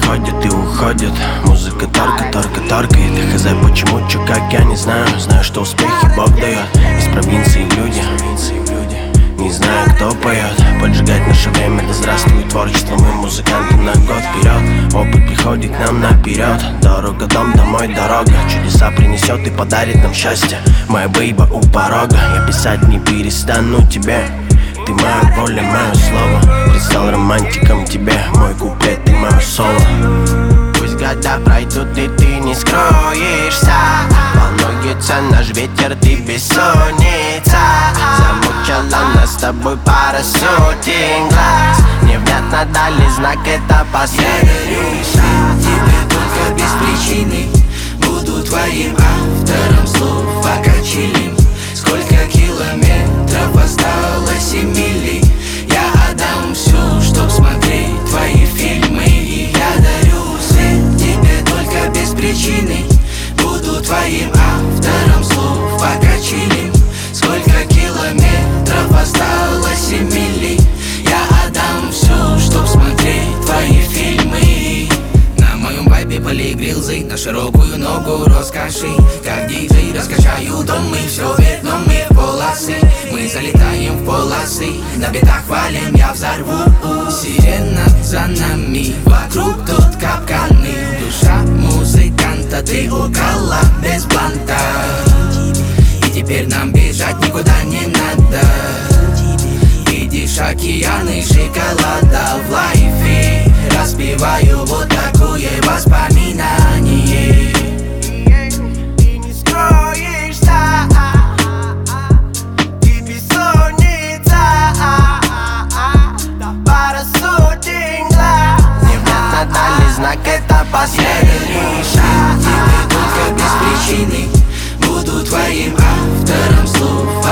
приходит и уходит. Музыка торкает. Ты хз, почему, чё, как, я не знаю. Знаю, что успехи Бог дает. Из провинции в люди. Не знаю, кто поет. Поджигать наше время, да здравствует творчество. Мы музыканты на год вперед. Опыт приходит к нам наперед. Дорога, дом, домой, дорога. Чудеса принесет и подарит нам счастье. Моя бейба у порога. Я писать не перестану тебе. Ты моя воля, мое слово. Предстал романтиком тебе. Мой куплет, ты мое соло. Пусть года пройдут и ты не скроешься. Волнуется наш ветер, ты бессонница. Замучала нас с тобой пара сотен глаз. Невнятно дали знак, это последний шаг. Тебе только без причины. Буду твоим автором слов, пока чилим. Сколько километров осталось и мили. Я отдам все, чтоб смотреть твои фильмы. И я дарю свет тебе только без причины. Буду твоим автором слов, пока чилим. Сколько километров осталось и мили. Я отдам все, чтоб смотреть твои фильмы. На моем вайбе полигрилзы, на широкую ногу роскоши. Как диджей раскачаю дом, мы все вверх, но мы в полосы. Мы залетаем в полосы, на битах валим, я взорву. Сирена за нами, вокруг тут капканы. Душа музыканта, ты укола без бланта. И теперь нам бежать никуда не надо. Видишь океаны шоколада в лайфе. Распеваю вот такое воспоминание. Ты не скроешься. Ты бессонница. Пара сотен глаз. Невнятно дали знак, это последний шаг. Тебе только без причины. Буду твоим автором слов.